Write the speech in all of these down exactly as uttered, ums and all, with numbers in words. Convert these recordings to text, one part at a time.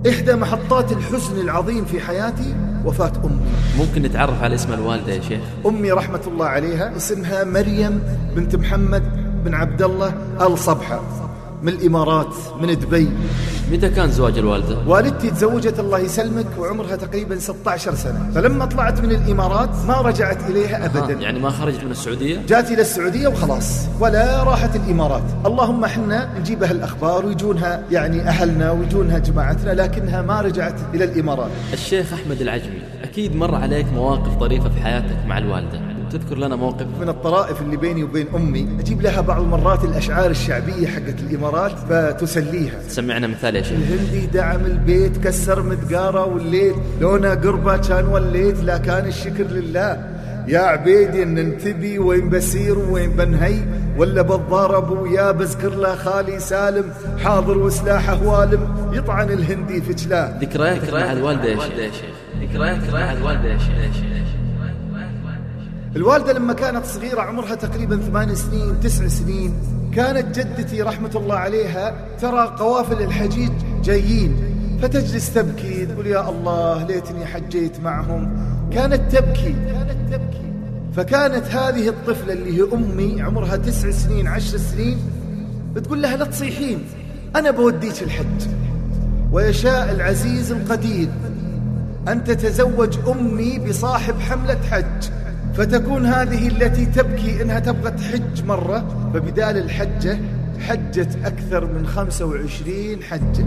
إحدى محطات الحزن العظيم في حياتي وفاة أمي. ممكن نتعرف على اسم الوالدة يا شيخ؟ أمي رحمة الله عليها اسمها مريم بنت محمد بن عبد الله آل صبحة، من الإمارات، من دبي. متى كان زواج الوالدة؟ والدتي تزوجت الله يسلمك وعمرها تقريبا ستة عشر سنة، فلما طلعت من الإمارات ما رجعت إليها أبدا. يعني ما خرجت من السعودية؟ جات إلى السعودية وخلاص، ولا راحت الإمارات. اللهم احنا نجيبها الأخبار ويجونها يعني أهلنا ويجونها جماعتنا، لكنها ما رجعت إلى الإمارات. الشيخ أحمد العجمي، أكيد مر عليك مواقف طريفة في حياتك مع الوالدة، تذكر لنا موقف؟ من الطرائف اللي بيني وبين أمي أجيب لها بعض المرات الأشعار الشعبية حقت الإمارات فتسليها. سمعنا مثال يا شيخ. الهندي دعم البيت كسر مدقارة والليل لونا قربة كان وليت، لا كان الشكر لله يا عبيدي ان انتبي وين بسير وين بنهي، ولا بالضارب ويا بذكر له خالي سالم حاضر وسلاحه والم، يطعن الهندي في جلاه. ذكرياتك مع الوالدة يا شيخ. ذكرياتك مع الوالدة يا شيخ. الوالدة لما كانت صغيرة عمرها تقريبا ثمان سنين تسع سنين، كانت جدتي رحمة الله عليها ترى قوافل الحجيج جايين، فتجلس تبكي تقول يا الله ليتني حجيت معهم. كانت تبكي كانت تبكي فكانت هذه الطفلة اللي هي أمي عمرها تسع سنين عشر سنين بتقول لها لا تصيحين، أنا بوديك الحج، ويشاء العزيز القدير أن تتزوج أمي بصاحب حملة حج، فتكون هذه التي تبكي إنها تبغى تحج مرة، فبدال الحجة حجت أكثر من خمسة وعشرين حجة.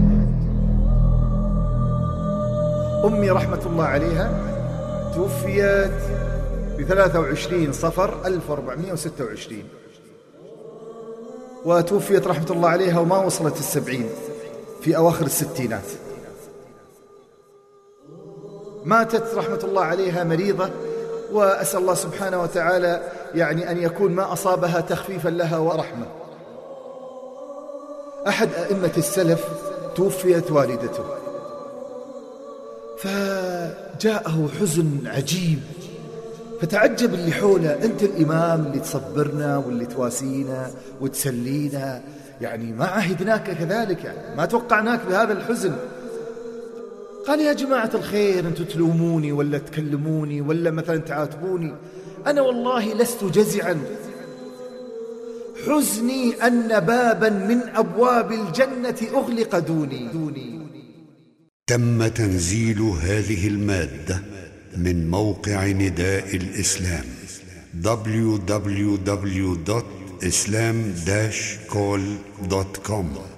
أمي رحمة الله عليها توفيت بثلاثة وعشرين صفر ألف وأربعمائة وستة وعشرين، وتوفيت رحمة الله عليها وما وصلت السبعين، في أواخر الستينات. ماتت رحمة الله عليها مريضة، وأسأل الله سبحانه وتعالى يعني أن يكون ما أصابها تخفيفا لها ورحمة. أحد أئمة السلف توفيت والدته، فجاءه حزن عجيب، فتعجب اللي حوله، أنت الإمام اللي تصبرنا واللي تواسينا وتسلينا، يعني ما عهدناك كذلك، يعني ما توقعناك بهذا الحزن. قال يا جماعة الخير، أنتم تلوموني ولا تكلموني ولا مثلا تعاتبوني، أنا والله لست جزعا، حزني أن بابا من أبواب الجنة أغلق دوني, دوني. تم تنزيل هذه المادة من موقع نداء الإسلام دبليو دبليو دبليو دوت إسلام داش كول دوت كوم.